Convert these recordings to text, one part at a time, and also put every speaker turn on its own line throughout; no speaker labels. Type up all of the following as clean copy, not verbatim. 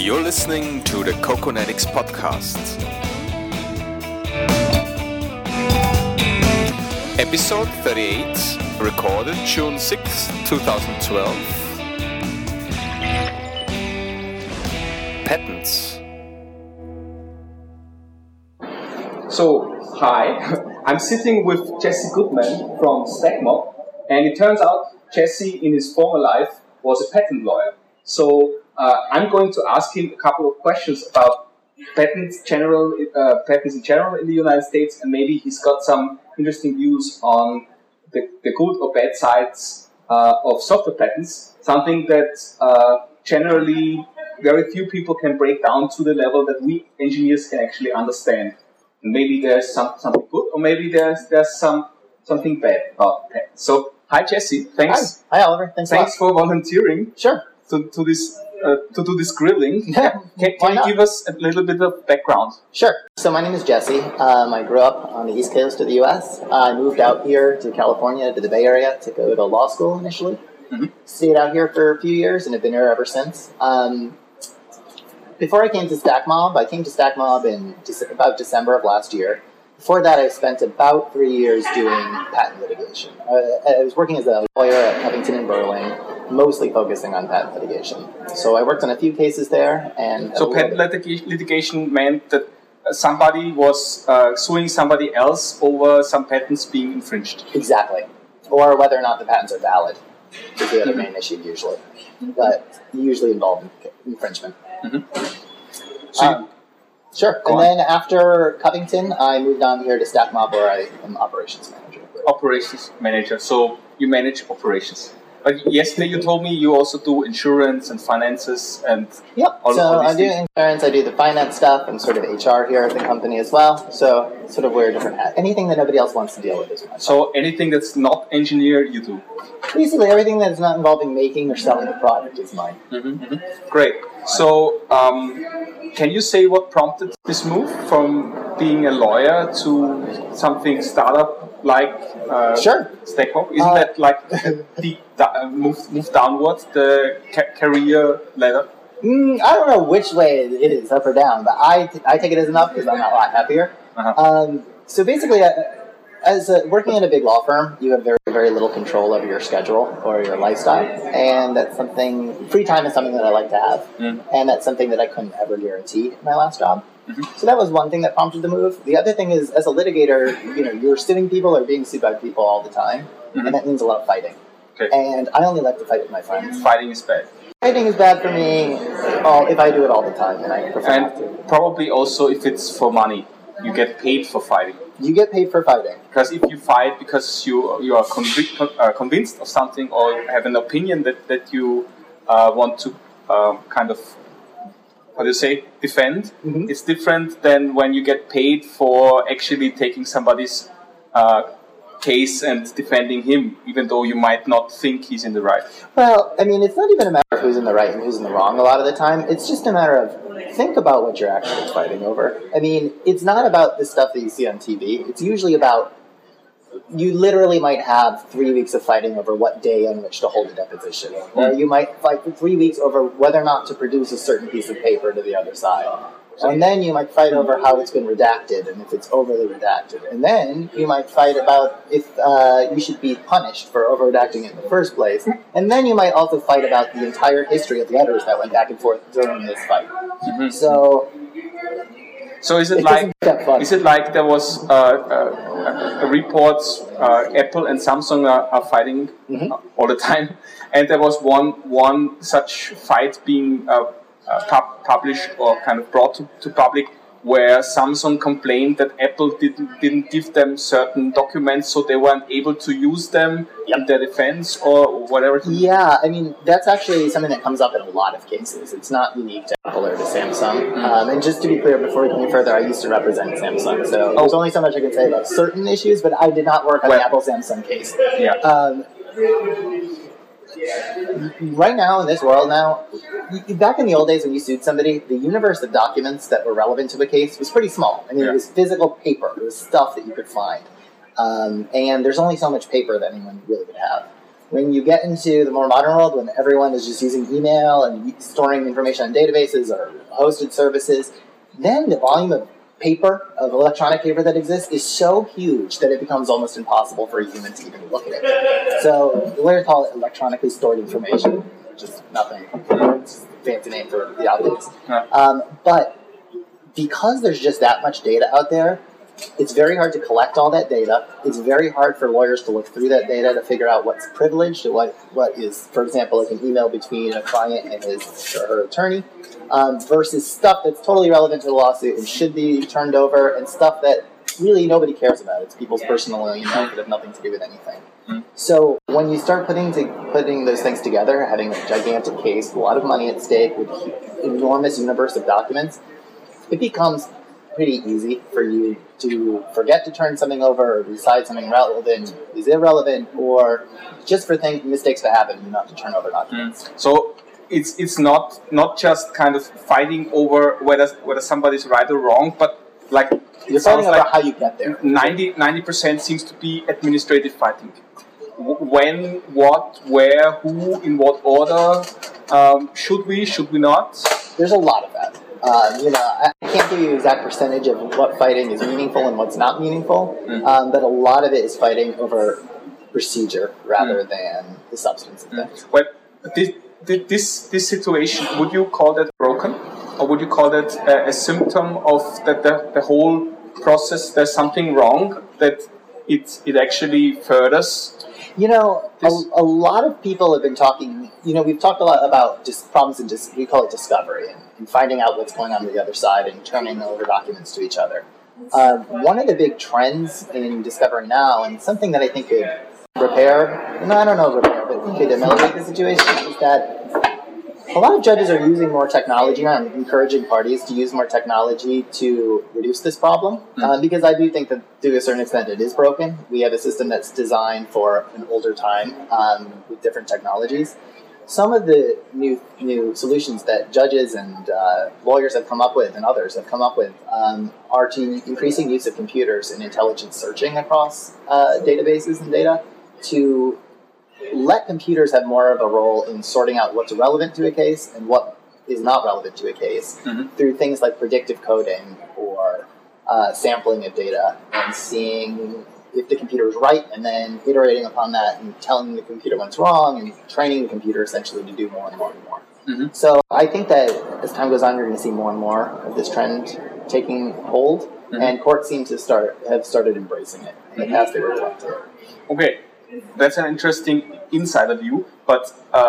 You're listening to the Coconetics podcast. Episode 38, recorded June 6, 2012. Patents.
So, hi, I'm sitting with Jesse Goodman from StackMob, and it turns out Jesse in his former life was a patent lawyer. So, I'm going to ask him a couple of questions about patents in general in the United States, and maybe he's got some interesting views on the good or bad sides of software patents, something that generally very few people can break down to the level that we engineers can actually understand. And maybe there's something good, or maybe there's something bad about patents. So, hi Jesse, thanks.
Hi Oliver, thanks
for volunteering.
Sure.
To do this grilling.
Yeah.
Can you give us a little bit of background?
Sure. So my name is Jesse. I grew up on the East Coast of the U.S. I moved out here to California, to the Bay Area, to go to law school initially. Mm-hmm. Stayed out here for a few years and have been here ever since. Before I came to StackMob in about December of last year. Before that, I spent about 3 years doing patent litigation. I was working as a lawyer at Covington & Burling, mostly focusing on patent litigation. So I worked on a few cases there.
So patent litigation meant that somebody was suing somebody else over some patents being infringed.
Exactly. Or whether or not the patents are valid is the other main issue usually. But usually involved in infringement.
Mm-hmm.
Sure. And then after Covington, I moved on here to StackMob, where I am operations manager.
Operations manager. So you manage operations. But yesterday you told me you also do insurance and finances and
yep. So I do insurance, I do the finance stuff, and sort of HR here at the company as well. So sort of wear a different hat. Anything that nobody else wants to deal with is mine.
So anything that's not engineer, you do?
Basically everything that is not involving making or selling a product is mine.
Mm-hmm, mm-hmm. Great. So can you say what prompted this move from being a lawyer to something startup like
Sure.
StackMob? Isn't that like move downwards the career ladder?
I don't know which way it is, up or down, but I take it as an up because I'm a lot happier. Uh-huh. So basically, as working in a big law firm, you have very, very little control over your schedule or your lifestyle, and that's something. Free time is something that I like to have, and that's something that I couldn't ever guarantee in my last job. Mm-hmm. So that was one thing that prompted the move. The other thing is, as a litigator, you're suing people or being sued by people all the time, and that means a lot of fighting.
Okay.
And I only like to fight with my friends.
Fighting is bad.
Fighting is bad for me if I do it all the time, and I prefer not to.
Probably also if it's for money. You get paid for fighting.
You get paid for fighting.
Because if you fight because you are convinced of something or have an opinion that you want to defend, mm-hmm. It's different than when you get paid for actually taking somebody's case and defending him, even though you might not think he's in the right.
Well, I mean, it's not even a matter of who's in the right and who's in the wrong a lot of the time. It's just a matter of think about what you're actually fighting over. I mean, it's not about the stuff that you see on TV. It's usually about you literally might have 3 weeks of fighting over what day on which to hold a deposition. Mm-hmm. Or you might fight for 3 weeks over whether or not to produce a certain piece of paper to the other side. And then you might fight over how it's been redacted and if it's overly redacted. And then you might fight about if you should be punished for over-redacting it in the first place. And then you might also fight about the entire history of letters that went back and forth during this fight. Mm-hmm. So
is it like there was a report Apple and Samsung are fighting mm-hmm. all the time, and there was one such fight being published or kind of brought to public where Samsung complained that Apple didn't give them certain documents so they weren't able to use them in their defense or whatever.
Yeah, I mean, that's actually something that comes up in a lot of cases. It's not unique to Apple or to Samsung. Mm-hmm. And just to be clear, before we go any further, I used to represent Samsung, so there's only so much I can say about certain issues, but I did not work on the Apple-Samsung case.
Yeah.
Right now, in this world now, back in the old days when you sued somebody, the universe of documents that were relevant to a case was pretty small. I mean, It was physical paper. It was stuff that you could find. And there's only so much paper that anyone really would have. When you get into the more modern world, when everyone is just using email and storing information on databases or hosted services, then the volume of paper, of electronic paper that exists, is so huge that it becomes almost impossible for a human to even look at it. So the lawyers call it electronically stored information, which is nothing. It's a fancy name for the obvious. But because there's just that much data out there, it's very hard to collect all that data. It's very hard for lawyers to look through that data to figure out what's privileged, what is, for example, like an email between a client and his or her attorney, versus stuff that's totally relevant to the lawsuit and should be turned over, and stuff that really nobody cares about. It's people's personal emails that have nothing to do with anything. So when you start putting those things together, having a gigantic case, a lot of money at stake, with an enormous universe of documents, it becomes pretty easy for you to forget to turn something over or decide something relevant is irrelevant, or just for mistakes that happen, you not to turn over documents.
So it's not just kind of fighting over whether somebody's right or wrong, but like
you're fighting over how you get there.
90% seems to be administrative fighting. When, what, where, who, in what order, should we not?
There's a lot of that. I can't give you an exact percentage of what fighting is meaningful and what's not meaningful, but a lot of it is fighting over procedure rather than the substance of things.
Well, this situation, would you call that broken? Or would you call that a symptom of that the whole process, there's something wrong, that it actually furthers?
A lot of people have been talking, we've talked a lot about just problems in we call it discovery, and finding out what's going on the other side and turning over documents to each other. One of the big trends in discovery now, and something that I think could but could ameliorate the situation, is that a lot of judges are using more technology now and encouraging parties to use more technology to reduce this problem, because I do think that to a certain extent it is broken. We have a system that's designed for an older time with different technologies. Some of the new solutions that judges and lawyers have come up with, and others have come up with, are to increasing use of computers and intelligent searching across databases and data, to let computers have more of a role in sorting out what's relevant to a case and what is not relevant to a case through things like predictive coding or sampling of data and seeing if the computer is right, and then iterating upon that and telling the computer when it's wrong and training the computer essentially to do more and more and more. So I think that as time goes on, you're going to see more and more of this trend taking hold, and courts seem to have started embracing it. In the past, they were reluctant.
Okay, that's an interesting insider view, but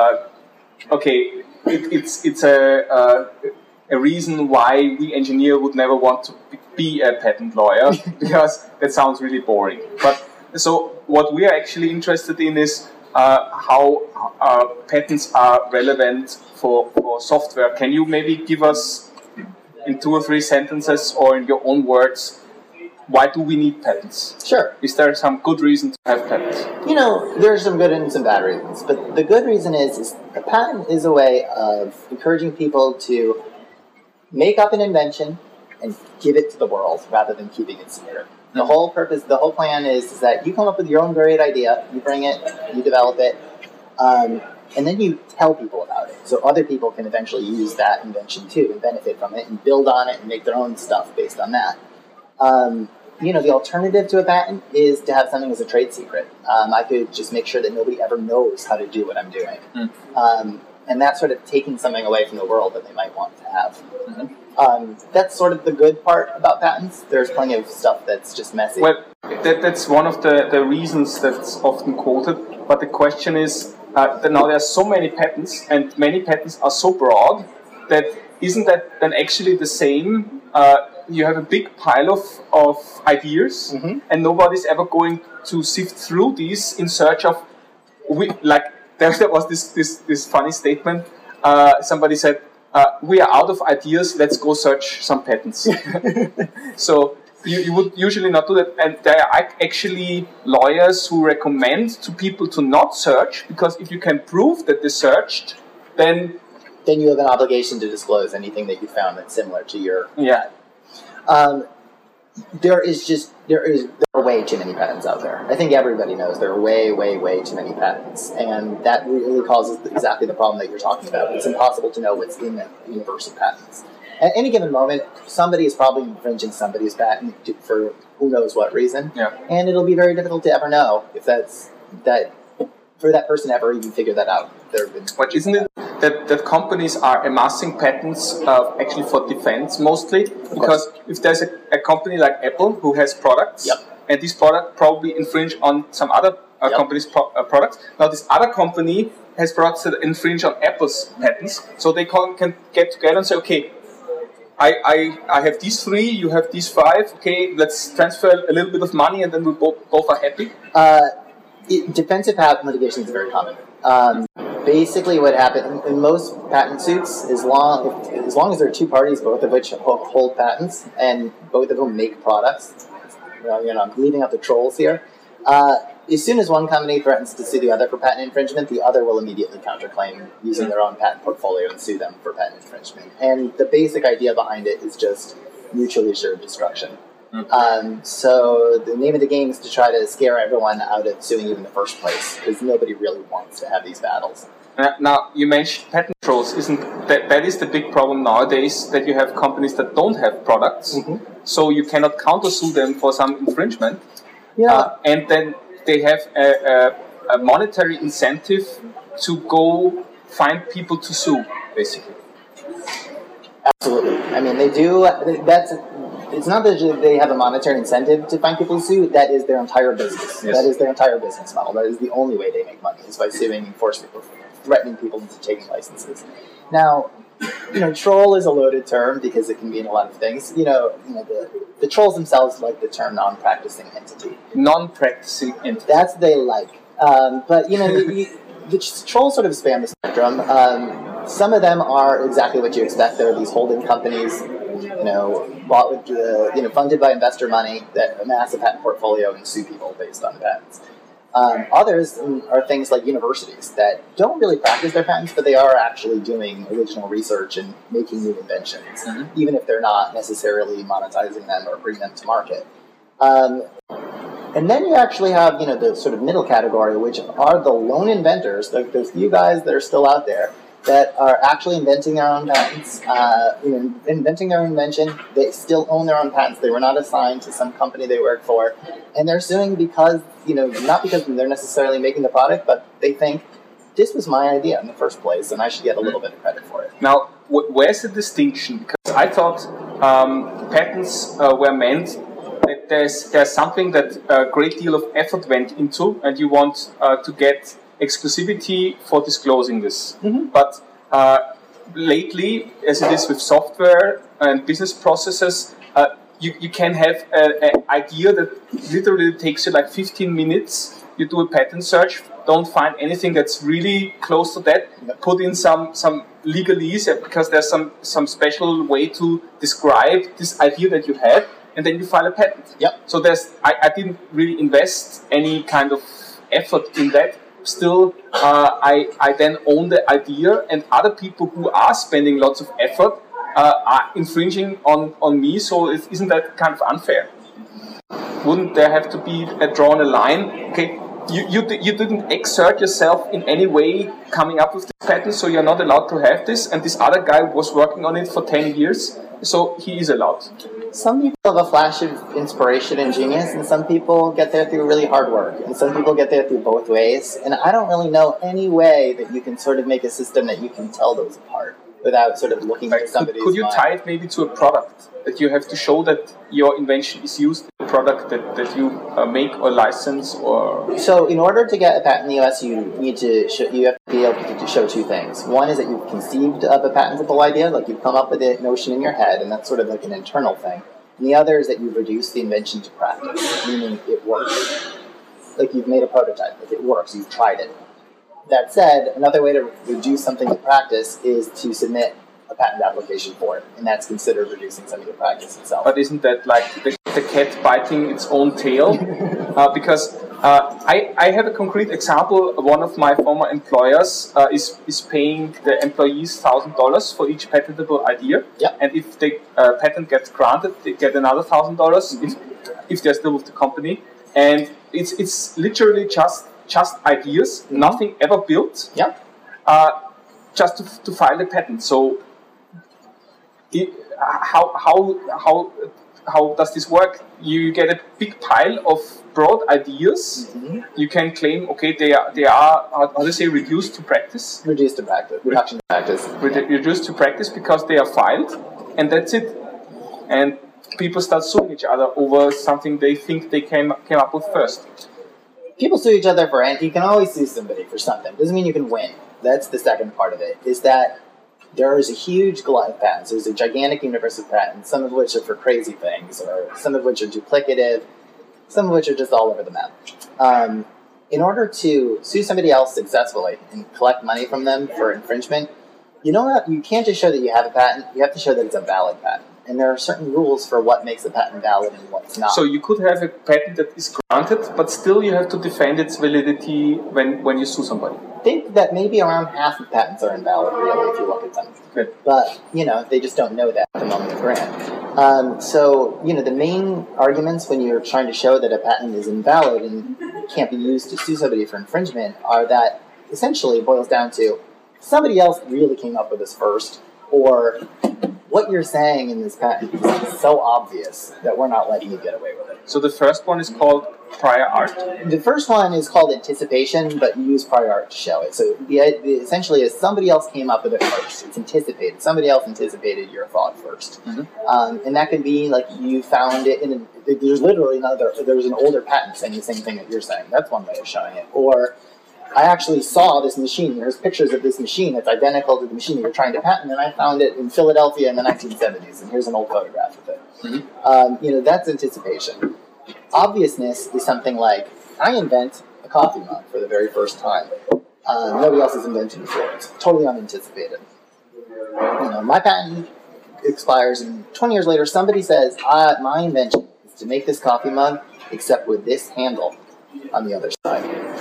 it's a reason why we engineer would never want to be a patent lawyer, because that sounds really boring. But so what we are actually interested in is how patents are relevant for software. Can you maybe give us in 2 or 3 sentences or in your own words, why do we need patents?
Sure.
Is there some good reason to have patents?
There are some good and some bad reasons. But the good reason is a patent is a way of encouraging people to make up an invention and give it to the world rather than keeping it secret. The whole plan is that you come up with your own great idea, you bring it, you develop it, and then you tell people about it. So other people can eventually use that invention too and benefit from it and build on it and make their own stuff based on that. The alternative to a patent is to have something as a trade secret. I could just make sure that nobody ever knows how to do what I'm doing. And that's sort of taking something away from the world that they might want to have. That's sort of the good part about patents. There's plenty of stuff that's just messy.
Well, that's one of the reasons that's often quoted. But the question is that now there are so many patents, and many patents are so broad that isn't that then actually the same? You have a big pile of ideas, and nobody's ever going to sift through these in search of there was this funny statement. Somebody said, we are out of ideas, let's go search some patents. So you would usually not do that, and there are actually lawyers who recommend to people to not search, because if you can prove that they searched, then
you have an obligation to disclose anything that you found that's similar to your...
Yeah.
there are way too many patents out there. I think everybody knows there are way too many patents, and that really causes exactly the problem that you're talking about. It's impossible to know what's in that universe of patents. At any given moment, somebody is probably infringing somebody's patent for who knows what reason, and it'll be very difficult to ever know if that's that for that person ever even figure that out.
But isn't it that companies are amassing patents actually for defense mostly? Because if there's a company like Apple who has products, and this product probably infringe on some other company's products, now this other company has products that infringe on Apple's patents, so they can get together and say, okay, I have these 3, you have these 5, okay, let's transfer a little bit of money and then we both are happy?
Defensive patent litigation is very common. Basically what happens in most patent suits, as long as there are 2 parties, both of which hold patents, and both of whom make products, I'm leaving out the trolls here, as soon as one company threatens to sue the other for patent infringement, the other will immediately counterclaim using their own patent portfolio and sue them for patent infringement. And the basic idea behind it is just mutually assured destruction. So the name of the game is to try to scare everyone out of suing you in the first place, because nobody really wants to have these battles.
Now, you mentioned patent trolls. Isn't that is the big problem nowadays, that you have companies that don't have products, so you cannot countersue them for some infringement, and then they have a monetary incentive to go find people to sue, basically.
Absolutely. I mean, they do. It's not that they have a monetary incentive to find people to sue. That is their entire business. Yes. That is their entire business model. That is the only way they make money, is by suing and threatening people into taking licenses. Now, troll is a loaded term because it can mean a lot of things. The trolls themselves like the term non-practicing entity.
Non-practicing entity.
That's what they like. But the trolls sort of span the spectrum. Some of them are exactly what you expect. There are these holding companies, bought with funded by investor money that amass a patent portfolio and sue people based on the patents. Others are things like universities that don't really practice their patents, but they are actually doing original research and making new inventions, even if they're not necessarily monetizing them or bringing them to market. And then you actually have, the sort of middle category, which are the lone inventors, those few guys that are still out there that are actually inventing their own patents, inventing their own invention. They still own their own patents. They were not assigned to some company they work for. And they're suing because, not because they're necessarily making the product, but they think, this was my idea in the first place, and I should get a little bit of credit for it.
Now, where's the distinction? Because I thought patents were meant that there's something that a great deal of effort went into, and you want to get exclusivity for disclosing this. But lately, as it is with software and business processes, you can have an idea that literally takes you like 15 minutes. You do a patent search, don't find anything that's really close to that, put in some legalese because there's some special way to describe this idea that you had, and then you file a patent. So I didn't really invest any kind of effort in that. Still, I then own the idea, and other people who are spending lots of effort are infringing on me, so isn't that kind of unfair? Wouldn't there have to be drawn a line? Okay, you didn't exert yourself in any way coming up with this patent, so you're not allowed to have this, and this other guy was working on it for 10 years, so he is allowed.
Some people have a flash of inspiration and genius, and some people get there through really hard work, and some people get there through both ways. And I don't really know any way that you can sort of make a system that you can tell those apart without sort of looking at somebody's
Could you
mind.
tie it maybe to a product, that you have to show that your invention is used in a product that you make or license? Or
So in order to get a patent in the US, you have to be able to show 2 things. One is that you've conceived of a patentable idea, like you've come up with a notion in your head, and that's sort of like an internal thing. And the other is that you've reduced the invention to practice, meaning it works. Like you've made a prototype, like it works, you've tried it. That said, another way to reduce something to practice is to submit a patent application for it, and that's considered reducing something to practice itself.
But isn't that like the cat biting its own tail? Because I have a concrete example. One of my former employers is paying the employees $1,000 for each patentable idea.
Yep.
And if the patent gets granted, they get another $1,000 if they're still with the company. And it's literally just ideas, nothing ever built.
Yep.
Just to file a patent. So, how does this work? You get a big pile of broad ideas.
Mm-hmm.
You can claim, okay, they are how do you say, reduced to practice?
Reduction to practice.
Reduced to practice because they are filed, and that's it. And people start suing each other over something they think they came up with first.
People sue each other for, and you can always sue somebody for something. Doesn't mean you can win. That's the second part of it, is that there is a huge glut of patents. There's a gigantic universe of patents, some of which are for crazy things, or some of which are duplicative, some of which are just all over the map. In order to sue somebody else successfully and collect money from them for infringement, you can't just show that you have a patent, you have to show that it's a valid patent. And there are certain rules for what makes a patent valid and what's not.
So you could have a patent that is granted, but still you have to defend its validity when you sue somebody.
I think that maybe around half of patents are invalid, really, if you look at them.
Okay.
But, they just don't know that at the moment of grant. So, the main arguments when you're trying to show that a patent is invalid and can't be used to sue somebody for infringement are that, essentially, it boils down to somebody else really came up with this first, or what you're saying in this patent is so obvious that we're not letting you get away with it.
So the first one is called prior art?
The first one is called anticipation, but you use prior art to show it. So essentially is somebody else came up with it first. It's anticipated. Somebody else anticipated your thought first. Mm-hmm. And that could be like you found it there's literally there's an older patent saying the same thing that you're saying. That's one way of showing it. Or I actually saw this machine. There's pictures of this machine that's identical to the machine that you're trying to patent, and I found it in Philadelphia in the 1970s, and here's an old photograph of it. Mm-hmm. That's anticipation. Obviousness is something like, I invent a coffee mug for the very first time. Nobody else has invented it before. It's totally unanticipated. My patent expires, and 20 years later, somebody says, my invention is to make this coffee mug, except with this handle on the other side.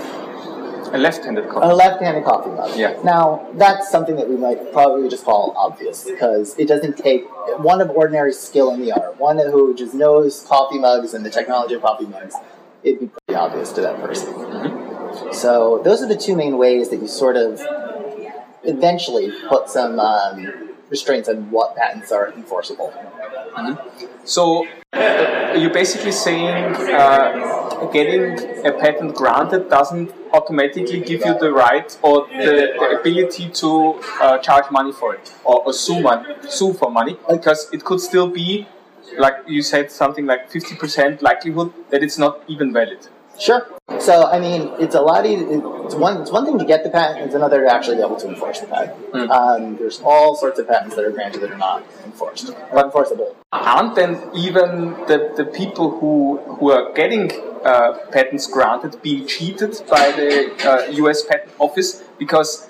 A left-handed coffee.
A left-handed coffee mug.
Yeah.
Now, that's something that we might probably just call obvious, because it doesn't take one of ordinary skill in the art, one who just knows coffee mugs and the technology of coffee mugs. It'd be pretty obvious to that person. Mm-hmm. So those are the two main ways that you sort of eventually put some restraints on what patents are enforceable.
Mm-hmm. So you're basically saying getting a patent granted doesn't automatically give you the right or the ability to charge money for it or sue for money, because it could still be, like you said, something like 50% likelihood that it's not even valid.
Sure. So, it's a lot easier. It's one thing to get the patent, it's another to actually be able to enforce the patent. There's all sorts of patents that are granted that are not enforced, or enforceable.
Aren't then even the people who are getting patents granted being cheated by the US Patent Office? Because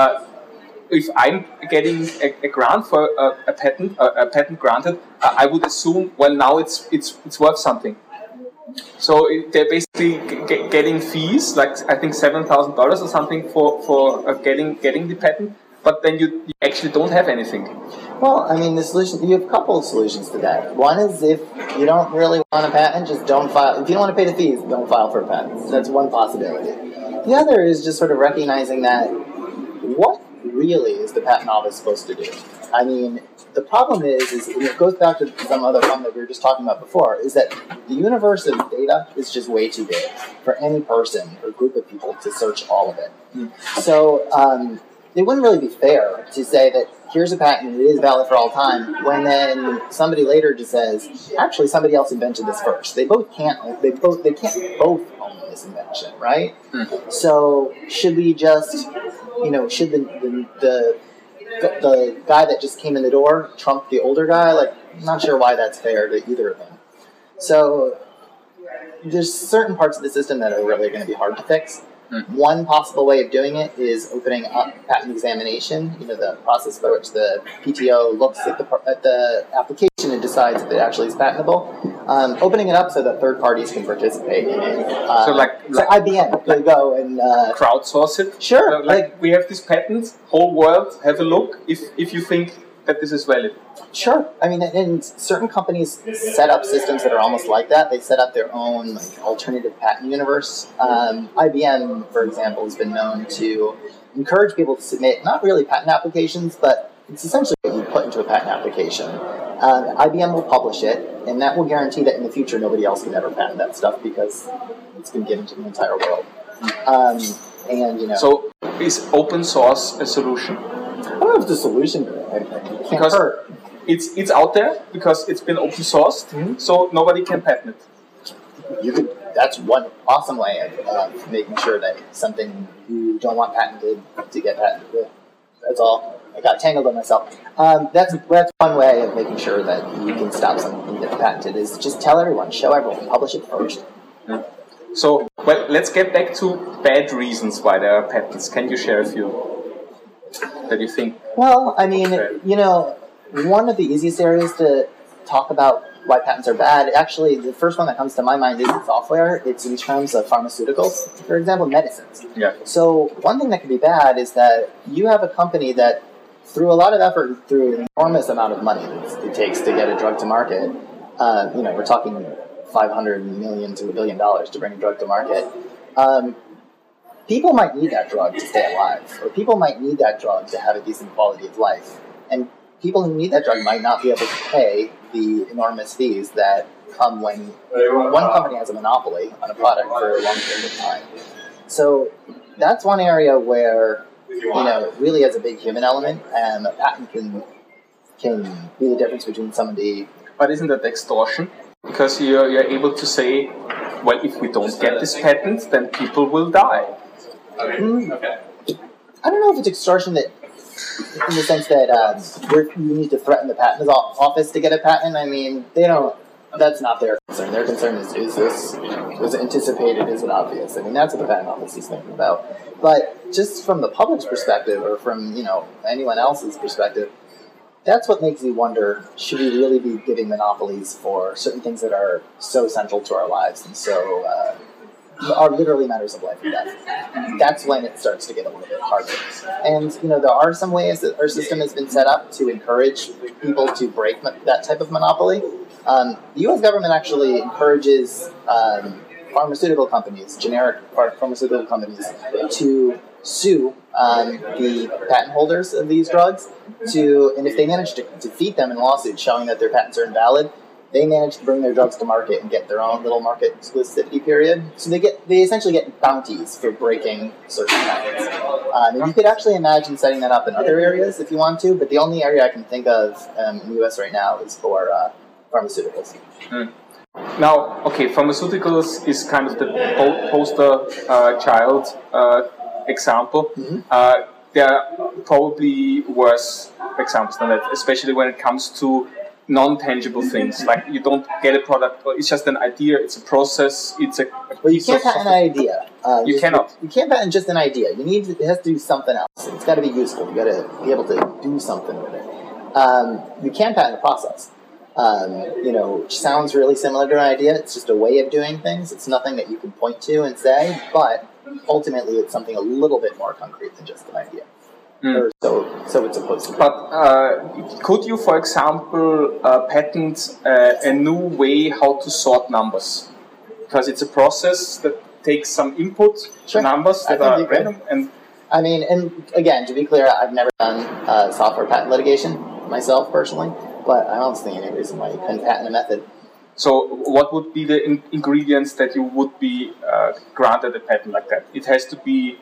if I'm getting a grant for a patent granted, I would assume, well, now it's worth something. So they're basically getting fees, like I think $7,000 or something for getting the patent, but then you actually don't have anything. Well,
the solution, you have a couple of solutions to that. One is if you don't really want a patent, just don't file. If you don't want to pay the fees, don't file for a patent. That's one possibility. The other is just sort of recognizing that what really is the patent office supposed to do? The problem is and it goes back to some other one that we were just talking about before, is that the universe of data is just way too big for any person or group of people to search all of it. So it wouldn't really be fair to say that here's a patent and it is valid for all time, when then somebody later just says, actually somebody else invented this first. They can't both own this invention, right? So should we just, should the guy that just came in the door trump the older guy? I'm not sure why that's fair to either of them. So there's certain parts of the system that are really going to be hard to fix. One possible way of doing it is opening up patent examination, the process by which the PTO looks at the application and decides if it actually is patentable. Opening it up so that third parties can participate in it.
So
IBM could go and
crowdsource it.
Sure.
Like we have this patent, whole world have a look if you think that this is valid.
Sure. I mean, and certain companies set up systems that are almost like that. They set up their own alternative patent universe. IBM, for example, has been known to encourage people to submit not really patent applications, but it's essentially what you put into a patent application. IBM will publish it, and that will guarantee that in the future nobody else can ever patent that stuff because it's been given to the entire world.
So is open source a solution?
I don't know if it's a solution, but
because it's out there because it's been open sourced, so nobody can patent it.
That's one awesome way of making sure that something you don't want patented to get patented. That's all. I got tangled on myself. That's one way of making sure that you can stop something from getting patented is just tell everyone, show everyone, publish it first.
So, let's get back to bad reasons why there are patents. Can you share a few that you think?
Well, I mean, one of the easiest areas to talk about why patents are bad, actually, the first one that comes to my mind is software. It's in terms of pharmaceuticals, for example, medicines.
Yeah.
So one thing that can be bad is that you have a company that, through a lot of effort, through an enormous amount of money that it takes to get a drug to market, we're talking $500 million to $1 billion to bring a drug to market. People might need that drug to stay alive, or people might need that drug to have a decent quality of life. And people who need that drug might not be able to pay the enormous fees that come when one company has a monopoly on a product for a long period of time. So that's one area where, it really has a big human element, and a patent can be the difference between somebody...
But isn't that extortion? Because you're able to say, well, if we don't get this patent, then people will die.
I don't know if it's extortion that, in the sense that you need to threaten the patent office to get a patent. I mean, that's not their concern. Their concern is this, was it anticipated, is it obvious? I mean, that's what the patent office is thinking about. But just from the public's perspective, or from, anyone else's perspective, that's what makes me wonder, should we really be giving monopolies for certain things that are so central to our lives and so are literally matters of life and death? That's when it starts to get a little bit harder. And, there are some ways that our system has been set up to encourage people to break that type of monopoly. The U.S. government actually encourages pharmaceutical companies, generic pharmaceutical companies, to sue the patent holders of these drugs, and if they manage to defeat them in lawsuits showing that their patents are invalid, they manage to bring their drugs to market and get their own little market exclusivity period. So they essentially get bounties for breaking certain patents. And you could actually imagine setting that up in other areas if you want to, but the only area I can think of in the U.S. right now is for pharmaceuticals.
Now, pharmaceuticals is kind of the poster child example. There are probably worse examples than that, especially when it comes to non-tangible things. Like you don't get a product, or it's just an idea, it's a process, it's a
Well, you can't patent an idea.
You cannot.
You can't patent just an idea. It has to do something else. It's got to be useful. You got to be able to do something with it. You can patent a process. Which sounds really similar to an idea. It's just a way of doing things. It's nothing that you can point to and say, but ultimately it's something a little bit more concrete than just an idea. Or so it's supposed to be.
But could you, for example, patent a new way how to sort numbers? Because it's a process that takes some input numbers that are random. And
again, to be clear, I've never done software patent litigation myself personally, but I don't see any reason why you couldn't patent a method.
So what would be the ingredients that you would be granted a patent like that? It has to be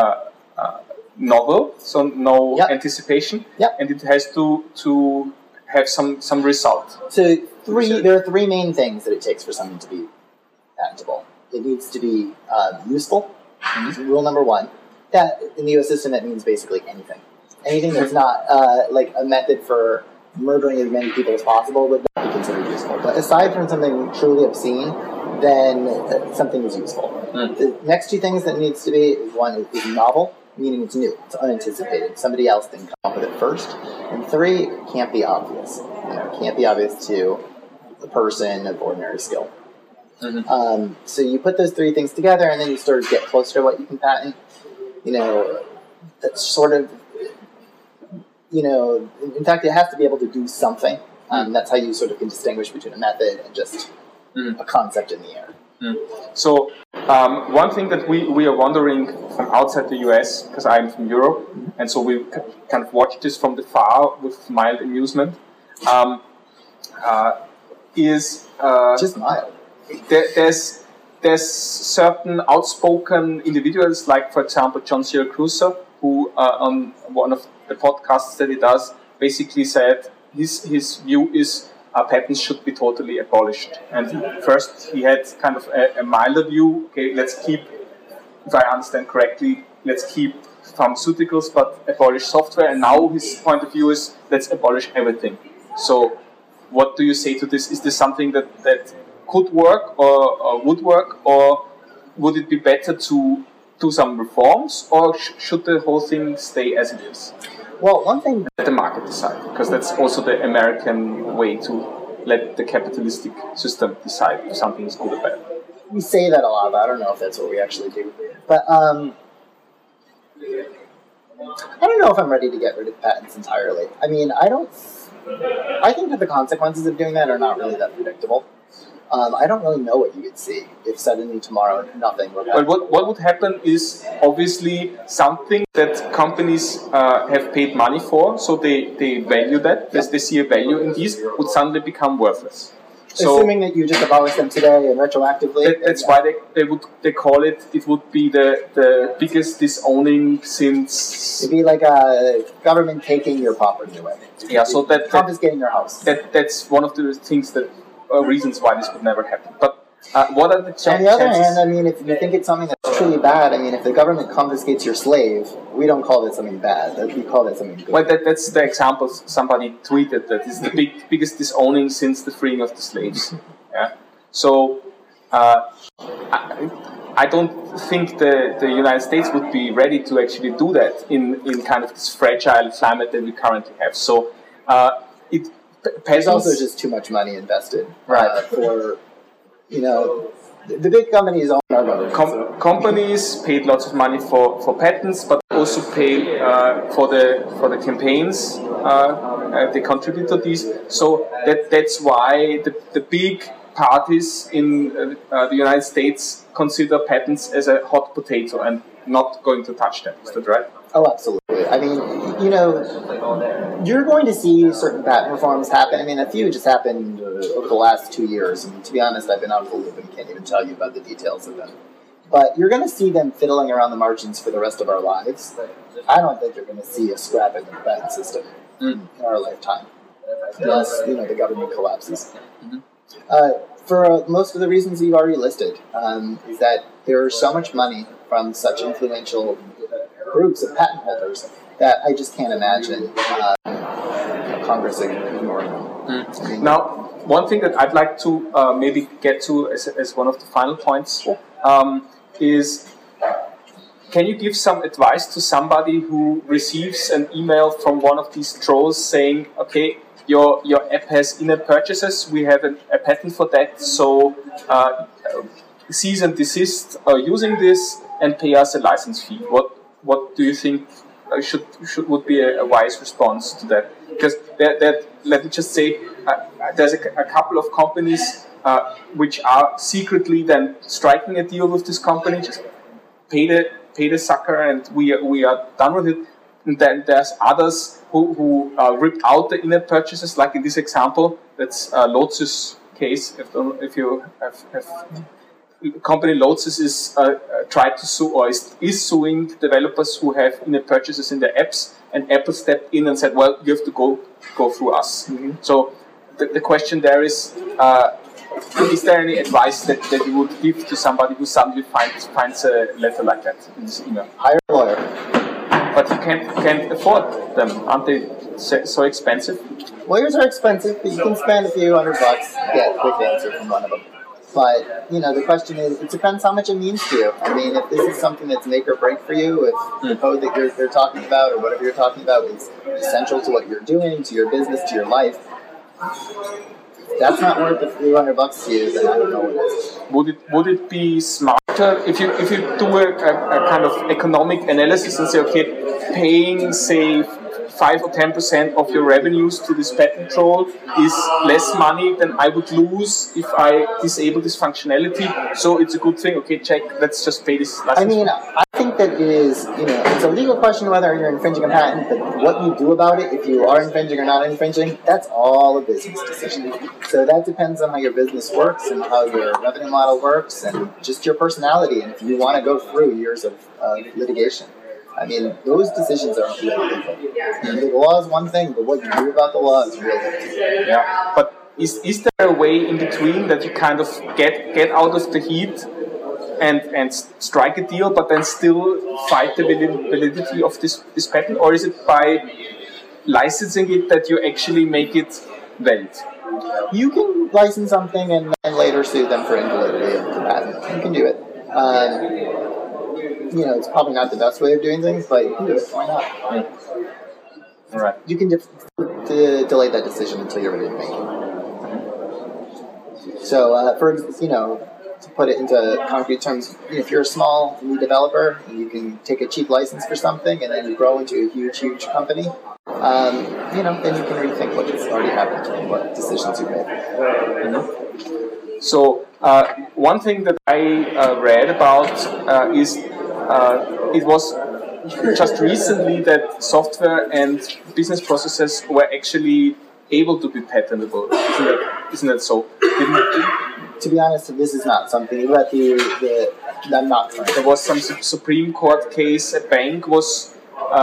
novel, so no anticipation, and it has to have some result.
So there are three main things that it takes for something to be patentable. It needs to be useful. Rule number one. That in the U.S. system, that means basically anything. Anything that's not like a method for murdering as many people as possible would not be considered useful. But aside from something truly obscene, then something is useful. The next two things that needs to be, one is novel, meaning it's new, it's unanticipated. Somebody else didn't come up with it first. And three, it can't be obvious. It can't be obvious to a person of ordinary skill. So you put those three things together, and then you sort of get closer to what you can patent. That's sort of, in fact, it has to be able to do something. That's how you sort of can distinguish between a method and just a concept in the air.
So one thing that we are wondering from outside the US, because I'm from Europe, and so we kind of watch this from the far with mild amusement, is
just mild.
There's certain outspoken individuals, like for example John Siracusa, who on one of the podcasts that he does basically said his view is patents should be totally abolished. And first he had kind of a milder view. Okay, let's keep, if I understand correctly, let's keep pharmaceuticals but abolish software. And now his point of view is let's abolish everything. So what do you say to this? Is this something that could work or would work, or would it be better to do some reforms, or should the whole thing stay as it is?
Well, one thing...
Let the market decide, because that's also the American way to let the capitalistic system decide if something is good or bad.
We say that a lot, but I don't know if that's what we actually do. But I don't know if I'm ready to get rid of patents entirely. I mean, I think that the consequences of doing that are not really that predictable. I don't really know what you would see if suddenly tomorrow nothing would happen.
Well, what would happen is obviously something that companies have paid money for, so they value that, as they see a value in these, would suddenly become worthless. So,
assuming that you just abolish them today and retroactively.
That's why they call it. It would be the biggest disowning since.
It'd be like a government taking your property away.
Yeah, so that
confiscating your house.
That's one of the things that. Reasons why this would never happen. But what are the chances?
On the other hand, I mean, if you think it's something that's truly bad, I mean, if the government confiscates your slave, we don't call that something bad. We call that something good.
Well, that's the example somebody tweeted, that is the biggest disowning since the freeing of the slaves. Yeah. So I don't think the United States would be ready to actually do that in kind of this fragile climate that we currently have. So
there's also just too much money invested, right? For the big companies own our government.
Companies paid lots of money for patents, but also pay for the campaigns. They contribute to these, so that's why the big parties in the United States consider patents as a hot potato and not going to touch them. Is that right?
Oh, absolutely. I mean, you're going to see certain patent reforms happen. I mean, a few just happened over the last 2 years. I mean, to be honest, I've been out of the loop and can't even tell you about the details of them. But you're going to see them fiddling around the margins for the rest of our lives. I don't think you're going to see a scrapping of the patent system in our lifetime, unless, the government collapses. For most of the reasons you've already listed, is that there's so much money from such influential groups of patent holders that I just can't imagine Congress ignoring them.
Now, one thing that I'd like to maybe get to as one of the final points is, can you give some advice to somebody who receives an email from one of these trolls saying, okay, your app has in-app purchases, we have a patent for that, so cease and desist using this and pay us a license fee? What do you think would be a wise response to that? Because let me just say, there's a couple of companies which are secretly then striking a deal with this company, just pay the sucker and we are done with it. And then there's others who ripped out the in-app purchases, like in this example. That's Lotus case. If you have company Lotus is tried to sue or is suing developers who have in-app purchases in their apps, and Apple stepped in and said, well, you have to go through us. So the question there is there any advice that you would give to somebody who suddenly finds a letter like that in his email?
Hire a lawyer.
But you can't afford them. Aren't they so expensive?
Lawyers are expensive, but you can spend a few $100 to get a quick answer from one of them. But, the question is, it depends how much it means to you. I mean, if this is something that's make or break for you, if the code that they're talking about or whatever you're talking about is essential to what you're doing, to your business, to your life, that's not worth the $300 to you, then I don't know what is.
Would it be smarter if you do a kind of economic analysis and say, okay, paying say 5 or 10% of your revenues to this patent troll is less money than I would lose if I disable this functionality. So it's a good thing. Okay, check. Let's just pay this license.
I mean, I think that it is, it's a legal question whether you're infringing a patent, but what you do about it, if you are infringing or not infringing, that's all a business decision. So that depends on how your business works and how your revenue model works and just your personality and if you want to go through years of litigation. I mean, those decisions are really legal. The law is one thing, but what you do about the law is really different.
Yeah, but is there a way in between that you kind of get out of the heat and strike a deal, but then still fight the validity of this patent, or is it by licensing it that you actually make it valid?
You can license something and then later sue them for invalidity of the patent. You can do it. It's probably not the best way of doing things, but you can do it. Why not?
Yeah. All right.
You can delay that decision until you're ready to make it. So, to put it into concrete terms, if you're a small indie developer, you can take a cheap license for something and then grow into a huge company. Then you can rethink what has already happened and what decisions you made.
Mm-hmm. So, one thing that I read about is it was just recently that software and business processes were actually able to be patentable. Isn't that so?
To be honest, this is not something that I'm not trying.
There was some Supreme Court case. A bank was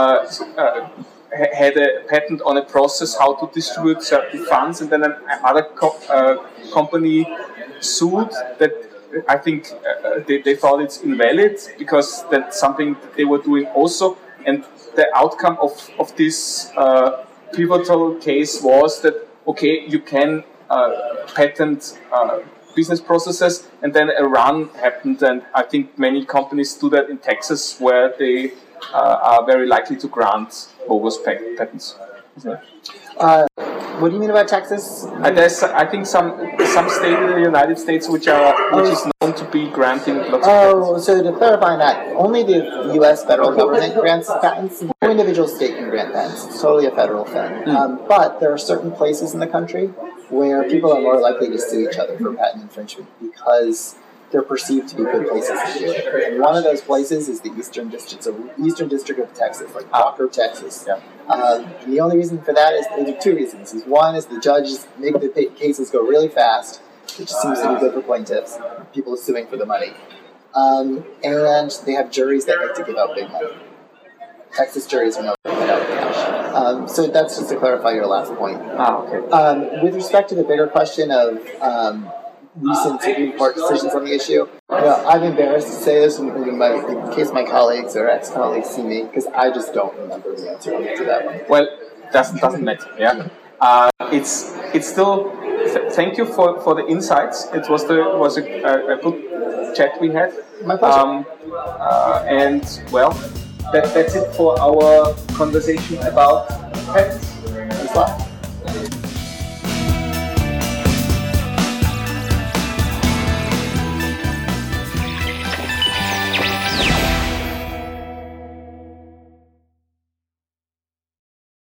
had a patent on a process how to distribute certain funds, and then another company sued that. I think they thought it's invalid because that's something they were doing also, and the outcome of this pivotal case was that okay, you can patent business processes, and then a run happened, and I think many companies do that in Texas, where they are very likely to grant bogus patents.
What do you mean about Texas?
There's, I think, some state in the United States which is known to be granting lots of patents.
So to clarify that, only the U.S. federal government grants patents. No individual state can grant patents. It's totally a federal thing. But there are certain places in the country where people are more likely to sue each other for patent infringement because they're perceived to be good places to do it. And one of those places is the Eastern District of Texas, like Walker, Texas.
Yeah.
And the only reason for that is there are two reasons. One is the judges make the cases go really fast, which seems to be good for plaintiffs. People are suing for the money. And they have juries that like to give out big money. Texas juries are not going to give out cash. So that's just to clarify your last point.
Okay.
With respect to the bigger question of recent Supreme Court decisions on the issue, I'm embarrassed to say this in case my colleagues or ex-colleagues see me, because I just don't remember the answer to that one.
Well, doesn't matter. Yeah. It's still. Thank you for the insights. It was a good chat we had.
My pleasure.
And well, that's it for our conversation about patents.
Thanks a lot.